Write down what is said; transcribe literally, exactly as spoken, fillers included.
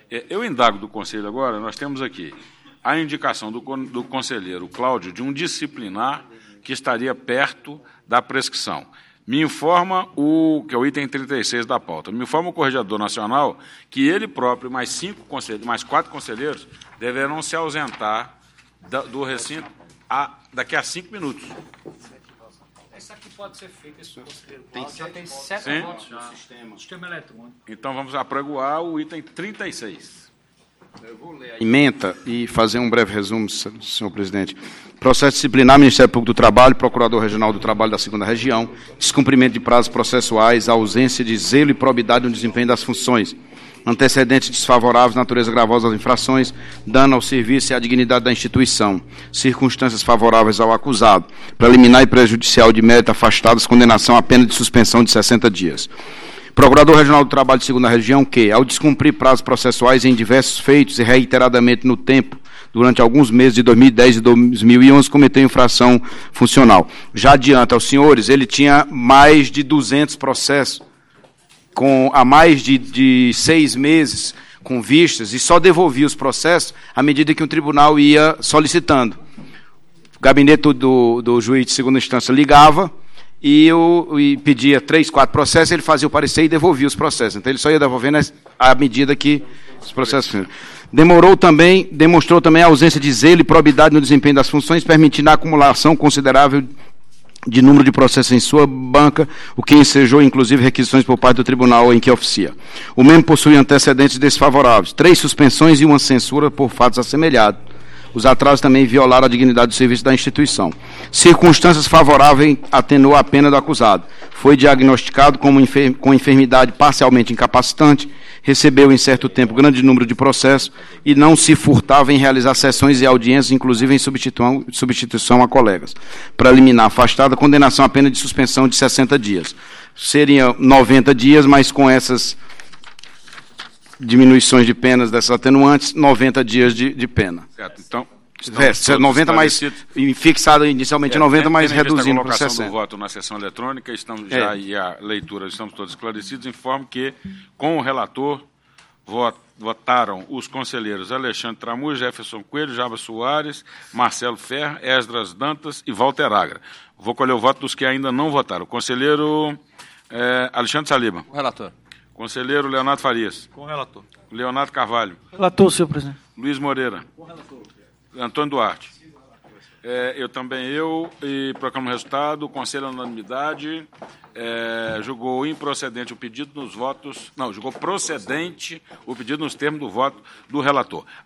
É, eu indago do Conselho agora, nós temos aqui a indicação do, do conselheiro Cláudio de um disciplinar que estaria perto da prescrição. Me informa o, que é o item trinta e seis da pauta, me informa o Corregedor Nacional que ele próprio, mais, cinco conselheiros, mais quatro conselheiros, deverão se ausentar da, do recinto a, daqui a cinco minutos. Isso aqui pode ser feito, esse conselheiro Tem já tem sete Sim. votos no sistema. sistema eletrônico. Então vamos apregoar o item trinta e seis. Eu vou ler a ementa e fazer um breve resumo, senhor presidente. Processo disciplinar, Ministério Público do Trabalho, Procurador Regional do Trabalho da segunda Região, descumprimento de prazos processuais, ausência de zelo e probidade no desempenho das funções, antecedentes desfavoráveis, natureza gravosa das infrações, dano ao serviço e à dignidade da instituição, circunstâncias favoráveis ao acusado, preliminar e prejudicial de mérito afastados, condenação à pena de suspensão de sessenta dias. Procurador Regional do Trabalho de segunda Região que, ao descumprir prazos processuais em diversos feitos e reiteradamente no tempo, durante alguns meses de dois mil e dez e dois mil e onze, cometeu infração funcional. Já adianta aos senhores, ele tinha mais de duzentos processos, com, há mais de, de seis meses com vistas, e só devolvia os processos à medida que o tribunal ia solicitando. O gabinete do, do juiz de segunda instância ligava, e, eu, e pedia três, quatro processos, ele fazia o parecer e devolvia os processos. Então, ele só ia devolvendo à medida que os processos... Demorou também, demonstrou também a ausência de zelo e probidade no desempenho das funções, permitindo a acumulação considerável de número de processos em sua banca, o que ensejou, inclusive, requisições por parte do tribunal em que oficia. O mesmo possui antecedentes desfavoráveis, três suspensões e uma censura por fatos assemelhados. Os atrasos também violaram a dignidade do serviço da instituição. Circunstâncias favoráveis atenuou a pena do acusado. Foi diagnosticado como enfer com enfermidade parcialmente incapacitante, recebeu em certo tempo grande número de processos e não se furtava em realizar sessões e audiências, inclusive em substituição, substituição a colegas. Preliminar afastada, condenação à pena de suspensão de sessenta dias. Seriam noventa dias, mas com essas diminuições de penas dessas atenuantes, noventa dias de, de pena. Certo, então... É, noventa mais, fixado inicialmente é, noventa, mas reduzindo para sessenta. Do voto na sessão eletrônica, estamos já é. e a leitura, estamos todos esclarecidos. Informo que, com o relator, votaram os conselheiros Alexandre Tramuz, Jefferson Coelho, Jaba Soares, Marcelo Ferro, Esdras Dantas e Walter Agra. Vou colher o voto dos que ainda não votaram. Conselheiro é, Alexandre Saliba. Com o relator. Conselheiro Leonardo Farias. Com o relator. Leonardo Carvalho. Relator, senhor presidente. Luiz Moreira. Com o relator. Antônio Duarte. É, eu também, eu, e proclamo o resultado, o Conselho, unanimidade, é, julgou improcedente o pedido nos votos, não, julgou procedente o pedido nos termos do voto do relator.